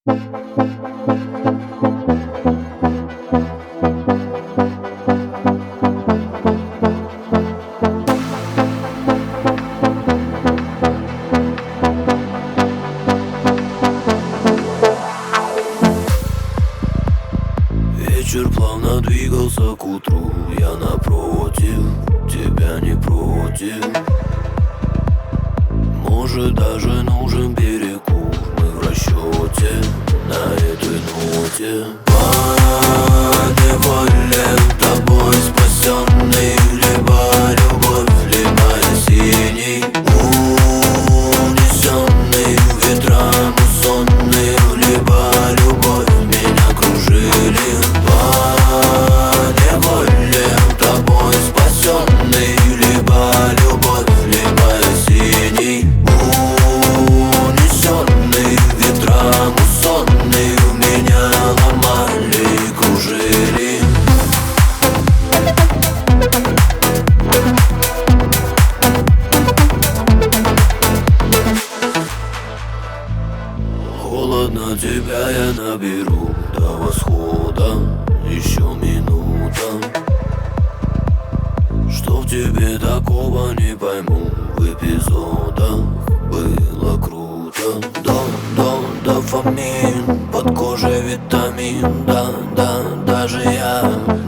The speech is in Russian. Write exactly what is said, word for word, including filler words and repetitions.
Вечер плавно двигался к утру. Я напротив, тебя не против. Может, даже нужен перекур. Мы в расчете на этой ноте. По неволе тобой спасенный, либо любовь, либо синий, унесенный ветром сонный, либо любовь меня кружили. По неволе тобой спасенный, либо любовь, либо синий, унесенный ветром сонный, меня ломали и кружили. Холодно, тебя я наберу до восхода, еще минута. Что в тебе такого, не пойму. В эпизодах было круто. До, до, дофамин, под кожей витамин. Да, да, даже я